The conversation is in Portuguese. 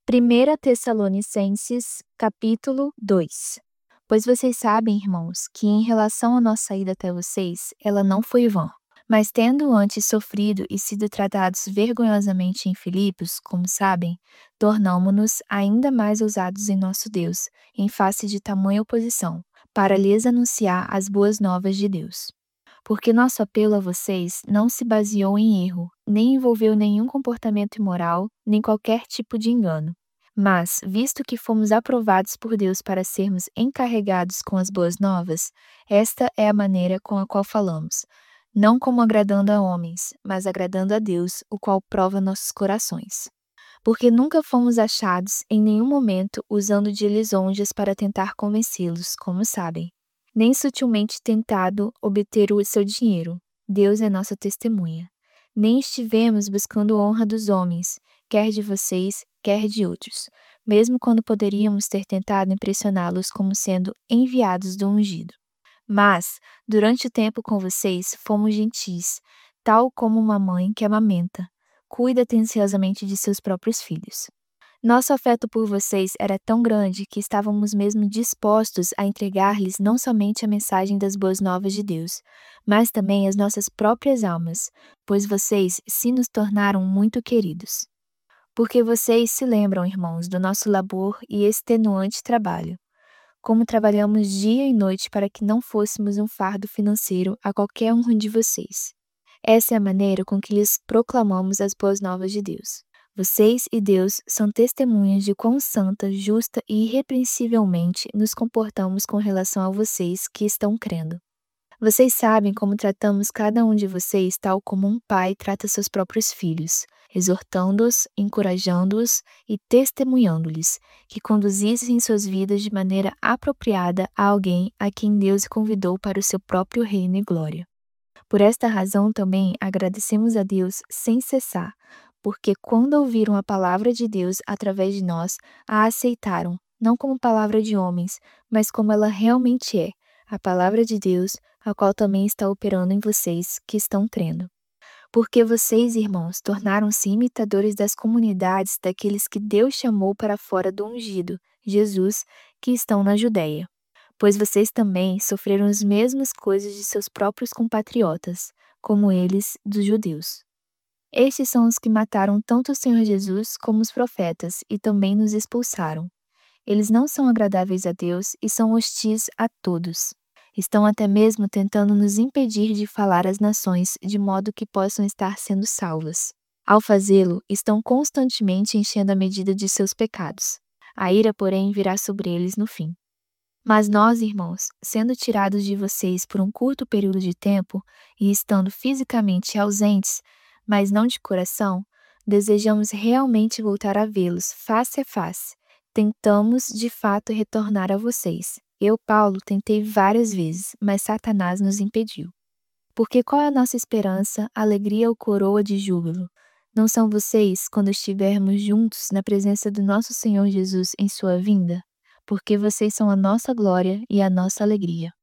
1 Tessalonicenses, capítulo 2. Pois vocês sabem, irmãos, que em relação à nossa ida até vocês, ela não foi vã. Mas tendo antes sofrido e sido tratados vergonhosamente em Filipos, como sabem, tornamo-nos ainda mais ousados em nosso Deus, em face de tamanha oposição, para lhes anunciar as boas novas de Deus. Porque nosso apelo a vocês não se baseou em erro, nem envolveu nenhum comportamento imoral, nem qualquer tipo de engano. Mas, visto que fomos aprovados por Deus para sermos encarregados com as boas novas, esta é a maneira com a qual falamos, não como agradando a homens, mas agradando a Deus, o qual prova nossos corações. Porque nunca fomos achados em nenhum momento usando de lisonjas para tentar convencê-los, como sabem, nem sutilmente tentado obter o seu dinheiro. Deus é nossa testemunha. Nem estivemos buscando honra dos homens, quer de vocês, quer de outros, mesmo quando poderíamos ter tentado impressioná-los como sendo enviados do ungido. Mas, durante o tempo com vocês, fomos gentis, tal como uma mãe que amamenta, cuida atenciosamente de seus próprios filhos. Nosso afeto por vocês era tão grande que estávamos mesmo dispostos a entregar-lhes não somente a mensagem das boas novas de Deus, mas também as nossas próprias almas, pois vocês se nos tornaram muito queridos. Porque vocês se lembram, irmãos, do nosso labor e extenuante trabalho, como trabalhamos dia e noite para que não fôssemos um fardo financeiro a qualquer um de vocês. Essa é a maneira com que lhes proclamamos as boas novas de Deus. Vocês e Deus são testemunhas de quão santa, justa e irrepreensivelmente nos comportamos com relação a vocês que estão crendo. Vocês sabem como tratamos cada um de vocês tal como um pai trata seus próprios filhos, exortando-os, encorajando-os e testemunhando-lhes que conduzissem suas vidas de maneira apropriada a alguém a quem Deus convidou para o seu próprio reino e glória. Por esta razão também agradecemos a Deus sem cessar, porque quando ouviram a palavra de Deus através de nós, a aceitaram, não como palavra de homens, mas como ela realmente é, a palavra de Deus, a qual também está operando em vocês que estão crendo. Porque vocês, irmãos, tornaram-se imitadores das comunidades daqueles que Deus chamou para fora do ungido, Jesus, que estão na Judéia. Pois vocês também sofreram as mesmas coisas de seus próprios compatriotas, como eles dos judeus. Estes são os que mataram tanto o Senhor Jesus como os profetas e também nos expulsaram. Eles não são agradáveis a Deus e são hostis a todos. Estão até mesmo tentando nos impedir de falar às nações de modo que possam estar sendo salvas. Ao fazê-lo, estão constantemente enchendo a medida de seus pecados. A ira, porém, virá sobre eles no fim. Mas nós, irmãos, sendo tirados de vocês por um curto período de tempo e estando fisicamente ausentes, mas não de coração, desejamos realmente voltar a vê-los face a face. Tentamos, de fato, retornar a vocês. Eu, Paulo, tentei várias vezes, mas Satanás nos impediu. Porque qual é a nossa esperança, alegria ou coroa de júbilo? Não são vocês quando estivermos juntos na presença do nosso Senhor Jesus em sua vinda? Porque vocês são a nossa glória e a nossa alegria.